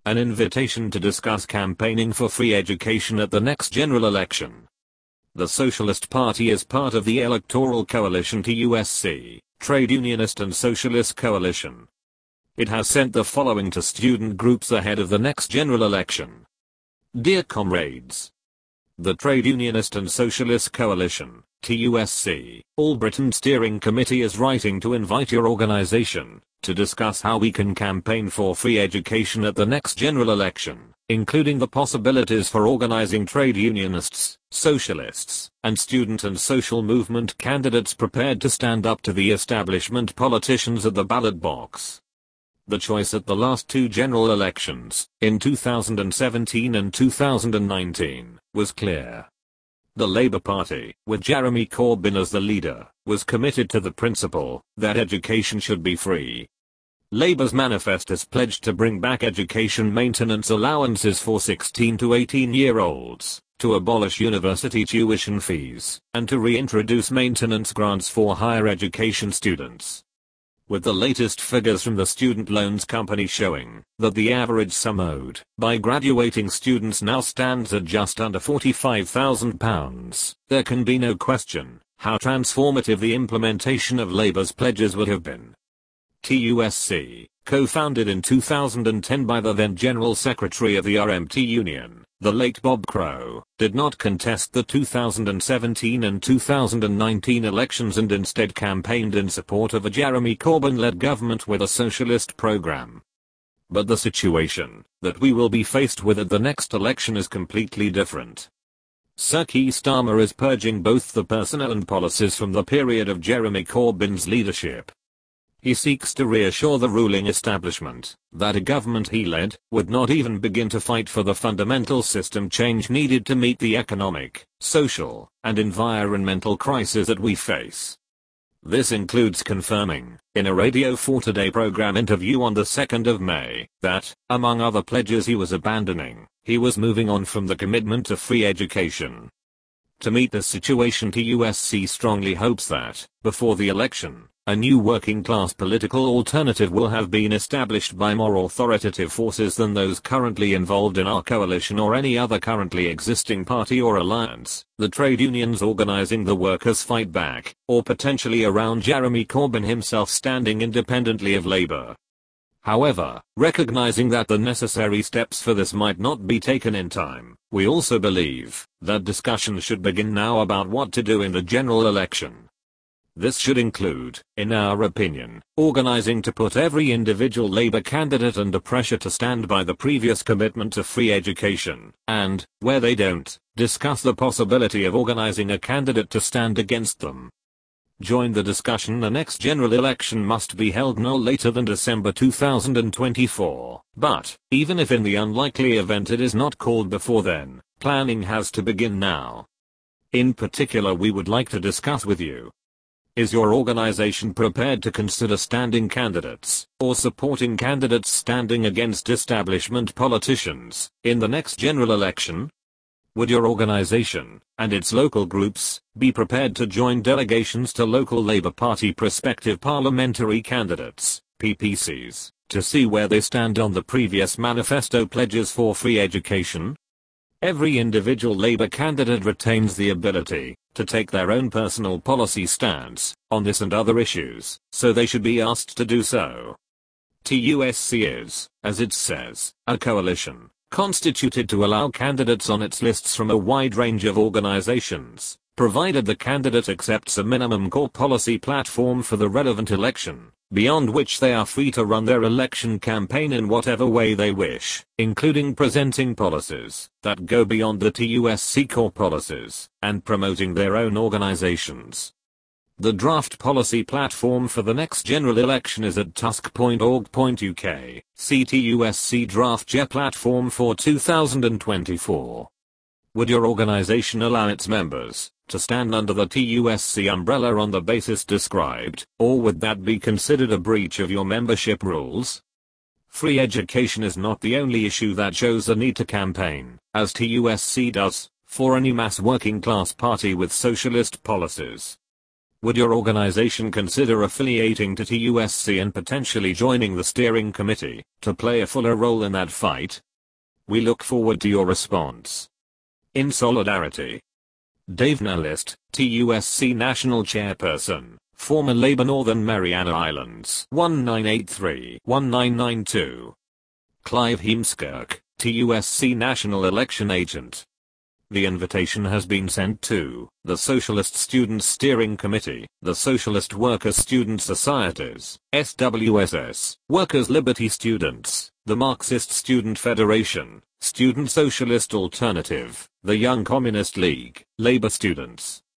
an invitation to discuss campaigning for free education at the next general election. The Socialist Party is part of the electoral coalition TUSC, Trade Unionist and Socialist Coalition. It has sent the following to student groups ahead of the next general election. Dear comrades, the Trade Unionist and Socialist Coalition, TUSC, All Britain Steering Committee is writing to invite your organization to discuss how we can campaign for free education at the next general election, including the possibilities for organizing trade unionists, socialists, and student and social movement candidates prepared to stand up to the establishment politicians at the ballot box. The choice at the last two general elections, in 2017 and 2019, was clear. The Labour Party, with Jeremy Corbyn as the leader, was committed to the principle that education should be free. Labour's manifesto has pledged to bring back education maintenance allowances for 16 to 18-year-olds, to abolish university tuition fees, and to reintroduce maintenance grants for higher education students. With the latest figures from the Student Loans Company showing that the average sum owed by graduating students now stands at just under £45,000, there can be no question how transformative the implementation of Labour's pledges would have been. TUSC, co-founded in 2010 by the then General Secretary of the RMT Union, the late Bob Crow, did not contest the 2017 and 2019 elections and instead campaigned in support of a Jeremy Corbyn-led government with a socialist program. But the situation that we will be faced with at the next election is completely different. Sir Keir Starmer is purging both the personnel and policies from the period of Jeremy Corbyn's leadership. He seeks to reassure the ruling establishment that a government he led would not even begin to fight for the fundamental system change needed to meet the economic, social, and environmental crisis that we face. This includes confirming, in a Radio 4 Today program interview on the 2nd of May, that, among other pledges he was abandoning, he was moving on from the commitment to free education. To meet this situation, TUSC strongly hopes that, before the election, a new working-class political alternative will have been established by more authoritative forces than those currently involved in our coalition or any other currently existing party or alliance, the trade unions organizing the workers' fight back, or potentially around Jeremy Corbyn himself standing independently of Labour. However, recognizing that the necessary steps for this might not be taken in time, we also believe that discussions should begin now about what to do in the general election. This should include, in our opinion, organizing to put every individual Labour candidate under pressure to stand by the previous commitment to free education, and, where they don't, discuss the possibility of organizing a candidate to stand against them. Join the discussion. The next general election must be held no later than December 2024, but, even if in the unlikely event it is not called before then, planning has to begin now. In particular, we would like to discuss with you: is your organization prepared to consider standing candidates, or supporting candidates standing against establishment politicians, in the next general election? Would your organization, and its local groups, be prepared to join delegations to local Labour Party prospective parliamentary candidates, PPCs, to see where they stand on the previous manifesto pledges for free education? Every individual Labour candidate retains the ability to take their own personal policy stance on this and other issues, so they should be asked to do so. TUSC is, as it says, a coalition constituted to allow candidates on its lists from a wide range of organizations, provided the candidate accepts a minimum core policy platform for the relevant election, beyond which they are free to run their election campaign in whatever way they wish, including presenting policies that go beyond the TUSC core policies, and promoting their own organizations. The draft policy platform for the next general election is at tusk.org.uk, see TUSC Draft Year Platform for 2024. Would your organization allow its members to stand under the TUSC umbrella on the basis described, or would that be considered a breach of your membership rules? Free education is not the only issue that shows a need to campaign, as TUSC does, for any mass working class party with socialist policies. Would your organization consider affiliating to TUSC and potentially joining the steering committee to play a fuller role in that fight? We look forward to your response. In solidarity. Dave Nalist, TUSC National Chairperson, former Labour Northern Mariana Islands 1983-1992. Clive Heemskerk, TUSC National Election Agent. The invitation has been sent to the Socialist Students Steering Committee, the Socialist Workers Student Societies, SWSS, Workers' Liberty Students, the Marxist Student Federation, Student Socialist Alternative, the Young Communist League, Labour Students,